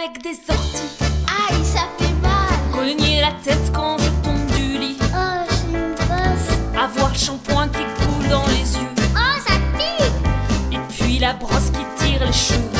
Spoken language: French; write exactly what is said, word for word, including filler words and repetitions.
avec des orties. Aïe, ça fait mal. Cogner la tête quand je tombe du lit. Oh, j'ai une bosse. Avoir le shampoing qui coule dans les yeux. Oh, ça pique. Et puis la brosse qui tire les cheveux.